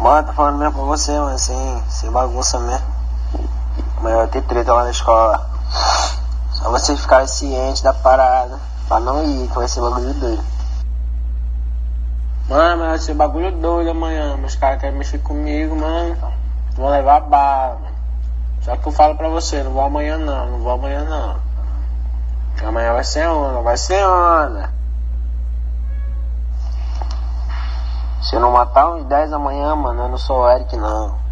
Mano, tô falando mesmo pra você, mano, sem bagunça mesmo. Amanhã vai ter treta lá na escola. Só vocês ficarem cientes da parada. Pra não ir, que vai ser bagulho doido. Mano, mas vai ser bagulho doido amanhã. Meus caras querem mexer comigo, mano. Vão levar bala, mano. Só que eu falo pra você, não vou amanhã não. Amanhã vai ser onda. Se eu não matar uns 10 amanhã, mano, eu não sou o Eric não.